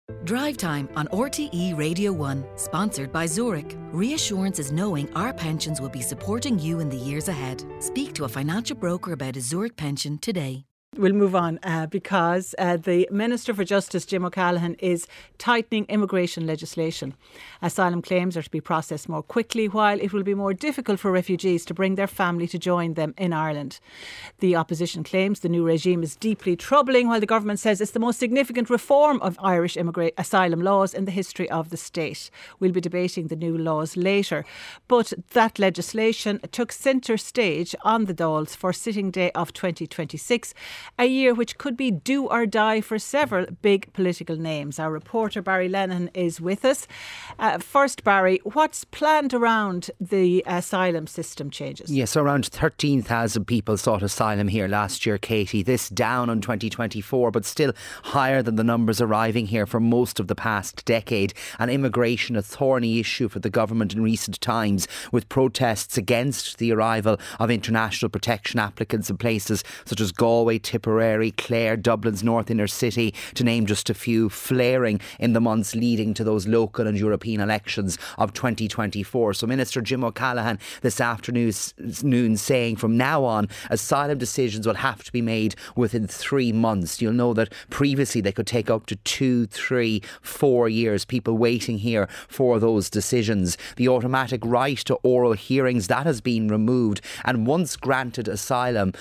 Drive Time on RTE Radio 1, sponsored by Zurich. Reassurance is knowing our pensions will be supporting you in the years ahead. Speak to a financial broker about a Zurich pension today. We'll move on because the Minister for Justice, Jim O'Callaghan, is tightening immigration legislation. Asylum claims are to be processed more quickly, while it will be more difficult for refugees to bring their family to join them in Ireland. The opposition claims the new regime is deeply troubling, while the government says it's the most significant reform of Irish asylum laws in the history of the state. We'll be debating the new laws later. But that legislation took centre stage on the Dáils for sitting day of 2026. A year which could be do or die for several big political names. Our reporter Barry Lennon is with us. First, Barry, what's planned around the asylum system changes? Yes, around 13,000 people sought asylum here last year, Katie. This down on 2024, but still higher than the numbers arriving here for most of the past decade. And immigration, a thorny issue for the government in recent times, with protests against the arrival of international protection applicants in places such as Galway, Tipperary, Clare, Dublin's North Inner City, to name just a few, flaring in the months leading to those local and European elections of 2024. So Minister Jim O'Callaghan this afternoon saying from now on, asylum decisions will have to be made within 3 months. You'll know that previously they could take up to 2, 3, 4 years, people waiting here for those decisions. The automatic right to oral hearings, that has been removed. And once granted asylum,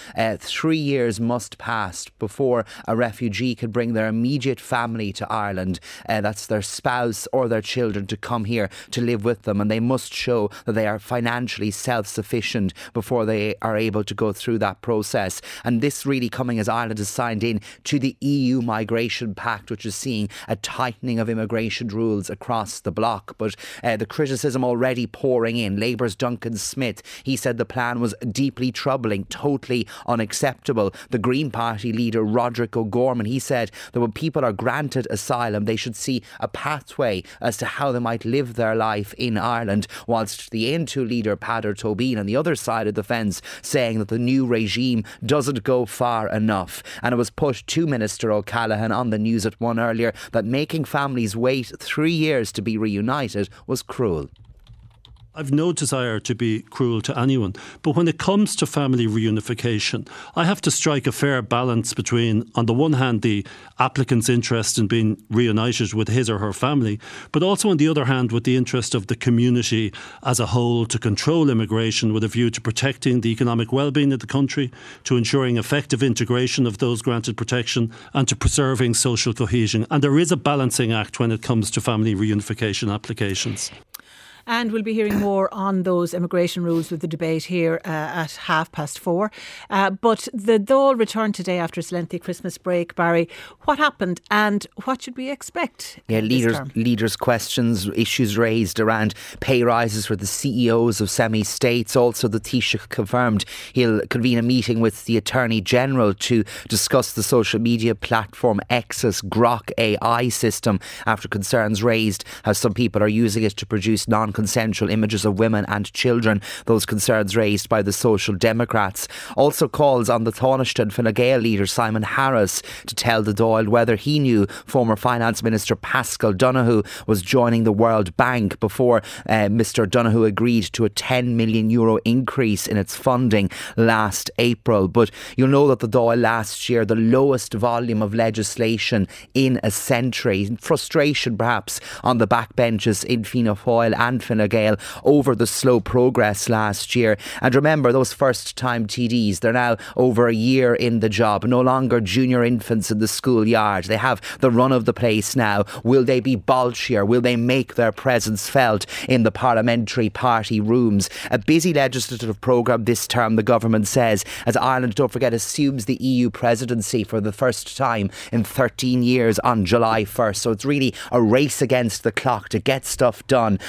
3 years must pass before a refugee can bring their immediate family to Ireland. That's their spouse or their children to come here to live with them, and they must show that they are financially self-sufficient before they are able to go through that process. And this really coming as Ireland has signed in to the EU Migration Pact, which is seeing a tightening of immigration rules across the bloc. But the criticism already pouring in. Labour's Duncan Smith, he said the plan was deeply troubling, totally unacceptable. The Green Party leader Roderick O'Gorman, he said that when people are granted asylum, they should see a pathway as to how they might live their life in Ireland, whilst the N2 leader Peadar Tóibín on the other side of the fence saying that the new regime doesn't go far enough. And it was put to Minister O'Callaghan on the News at 1 earlier that making families wait 3 years to be reunited was cruel. I've no desire to be cruel to anyone, but when it comes to family reunification, I have to strike a fair balance between, on the one hand, the applicant's interest in being reunited with his or her family, but also on the other hand, with the interest of the community as a whole to control immigration with a view to protecting the economic well-being of the country, to ensuring effective integration of those granted protection, and to preserving social cohesion. And there is a balancing act when it comes to family reunification applications. And we'll be hearing more on those immigration rules with the debate here at 4:30. But the Dáil returned today after its lengthy Christmas break. Barry, what happened and what should we expect? Yeah, leaders' questions, issues raised around pay rises for the CEOs of semi-states. Also, the Taoiseach confirmed he'll convene a meeting with the Attorney General to discuss the social media platform X's Grok AI system after concerns raised how some people are using it to produce non-consensual images of women and children. Those concerns raised by the Social Democrats. Also calls on the Taoiseach and Fine Gael leader Simon Harris to tell the Dáil whether he knew former Finance Minister Paschal Donohoe was joining the World Bank before Mr Donohoe agreed to a €10 million increase in its funding last April. But you'll know that the Dáil last year, the lowest volume of legislation in a century. Frustration perhaps on the backbenches in Fianna Fáil and Fine Gael over the slow progress last year. And remember, those first-time TDs, they're now over a year in the job, no longer junior infants in the schoolyard. They have the run of the place now. Will they be bolshier? Will they make their presence felt in the parliamentary party rooms? A busy legislative programme this term, the government says, as Ireland, don't forget, assumes the EU presidency for the first time in 13 years on July 1st. So it's really a race against the clock to get stuff done over the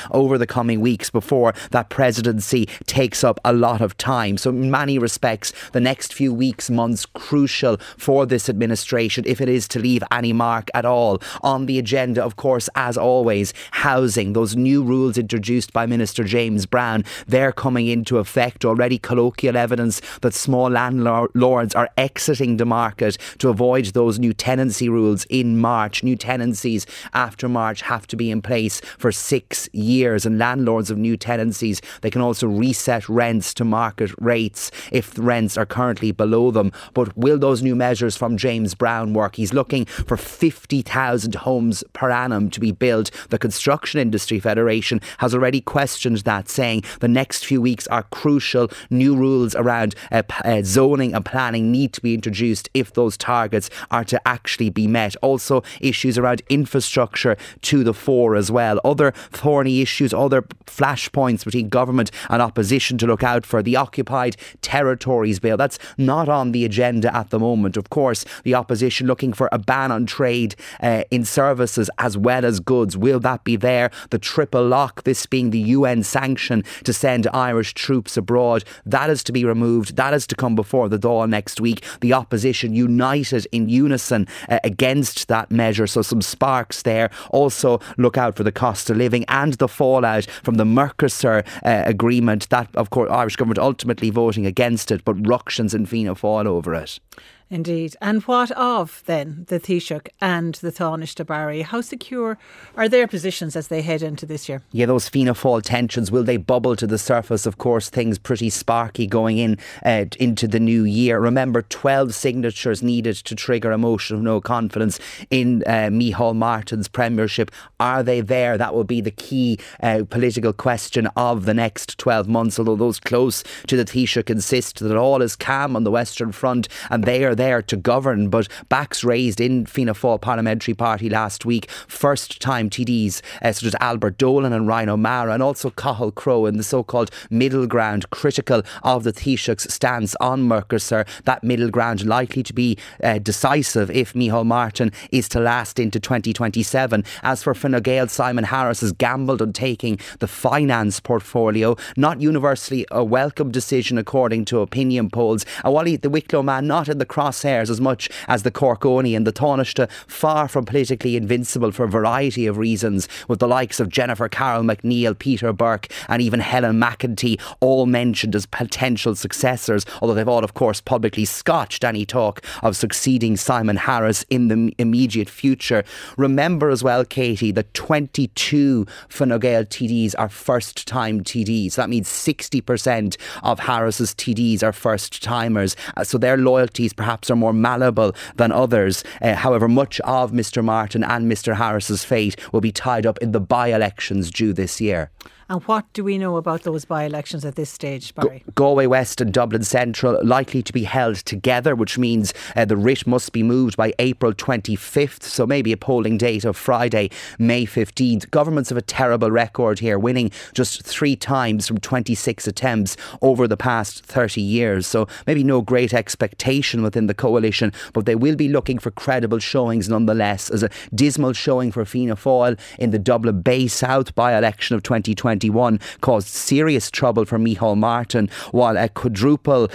coming weeks before that presidency takes up a lot of time. So in many respects, the next few weeks, months, crucial for this administration if it is to leave any mark at all. On the agenda, of course, as always, housing. Those new rules introduced by Minister James Brown, they're coming into effect. Already colloquial evidence that small landlords are exiting the market to avoid those new tenancy rules in March. New tenancies after March have to be in place for 6 years, and landlords of new tenancies, they can also reset rents to market rates if the rents are currently below them. But will those new measures from James Brown work? He's looking for 50,000 homes per annum to be built. The Construction Industry Federation has already questioned that, saying the next few weeks are crucial. New rules around zoning and planning need to be introduced if those targets are to actually be met. Also, issues around infrastructure to the fore as well. Other thorny issues, other flashpoints between government and opposition to look out for. The Occupied Territories Bill, that's not on the agenda at the moment. Of course, the opposition looking for a ban on trade in services as well as goods. Will that be there? The triple lock, this being the UN sanction to send Irish troops abroad, that is to be removed. That is to come before the Dáil next week. The opposition united in unison against that measure, so some sparks there. Also look out for the cost of living and the fallout from the Mercosur agreement. That, of course, Irish government ultimately voting against it, but ructions in Fianna Fáil over it. Indeed. And what of then the Taoiseach and the Tánaiste Barry? How secure are their positions as they head into this year? Yeah, those Fianna Fáil tensions, will they bubble to the surface? Of course, things pretty sparky going into the new year. Remember, 12 signatures needed to trigger a motion of no confidence in Micheál Martin's premiership. Are they there? That will be the key political question of the next 12 months, although those close to the Taoiseach insist that all is calm on the Western Front and they are there to govern. But backs raised in Fianna Fáil Parliamentary Party last week. First time TDs such as Albert Dolan and Ryan O'Mara, and also Cathal Crowe in the so-called middle ground, critical of the Taoiseach's stance on Mercosur. That middle ground likely to be decisive if Micheál Martin is to last into 2027. As for Fine Gael, Simon Harris has gambled on taking the finance portfolio. Not universally a welcome decision according to opinion polls. And while the Wicklow man not in the crosshairs as much as the Corkoni and the Tánaiste, far from politically invincible for a variety of reasons, with the likes of Jennifer Carroll McNeil, Peter Burke and even Helen McEntee all mentioned as potential successors, although they've all of course publicly scotched any talk of succeeding Simon Harris in the immediate future. Remember as well, Katie, that 22 Fine Gael TDs are first time TDs. That means 60% of Harris's TDs are first timers, so their loyalties perhaps are more malleable than others. However, much of Mr Martin and Mr Harris's fate will be tied up in the by-elections due this year. And what do we know about those by-elections at this stage, Barry? Galway West and Dublin Central likely to be held together, which means the writ must be moved by April 25th, so maybe a polling date of Friday, May 15th. Governments have a terrible record here, winning just 3 times from 26 attempts over the past 30 years. So maybe no great expectation within the coalition, but they will be looking for credible showings nonetheless. As a dismal showing for Fianna Fáil in the Dublin Bay South by-election of 2021 caused serious trouble for Micheál Martin, while a quadruple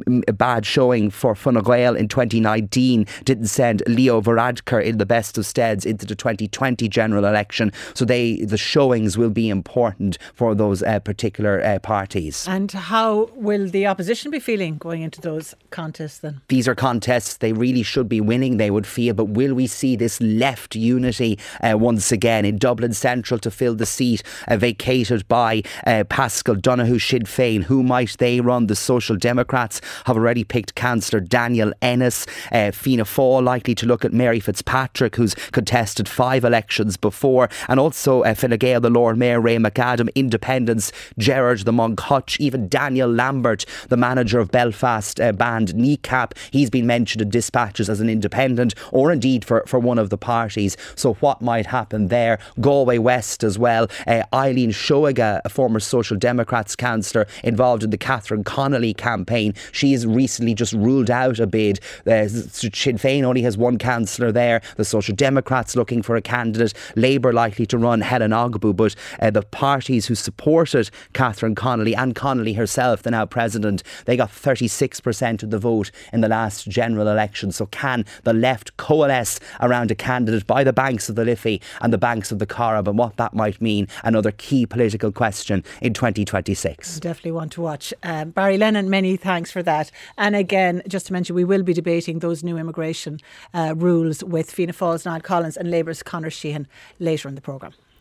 bad showing for Fine Gael in 2019 didn't send Leo Varadkar in the best of steads into the 2020 general election. So the showings will be important for those particular parties. And how will the opposition be feeling going into those contests then? These are contests they really should be winning, they would feel, but will we see this left unity once again in Dublin Central to fill the seat vacated by Paschal Donoghue Sinn Féin? Who might they run? The Social Democrats have already picked Councillor Daniel Ennis. Fianna Fáil likely to look at Mary Fitzpatrick, who's contested 5 elections before, and also Fine Gael, the Lord Mayor Ray McAdam, Independents Gerard the Monk Hutch, even Daniel Lambert, the manager of Belfast band Kneecap. He He's been mentioned in dispatches as an independent or indeed for one of the parties. So what might happen there? Galway West as well. Eileen Shoiga, a former Social Democrats councillor involved in the Catherine Connolly campaign, she's recently just ruled out a bid. Sinn Féin only has one councillor there. The Social Democrats looking for a candidate. Labour likely to run Helen Ogbu, but the parties who supported Catherine Connolly and Connolly herself, the now president, they got 36% of the vote in the last general election. So can the left coalesce around a candidate by the banks of the Liffey and the banks of the Corrib, and what that might mean? Another key political question in 2026. Definitely want to watch. Barry Lennon, many thanks for that. And again, just to mention, we will be debating those new immigration rules with Fianna Fáil's Niall Collins and Labour's Conor Sheehan later in the programme.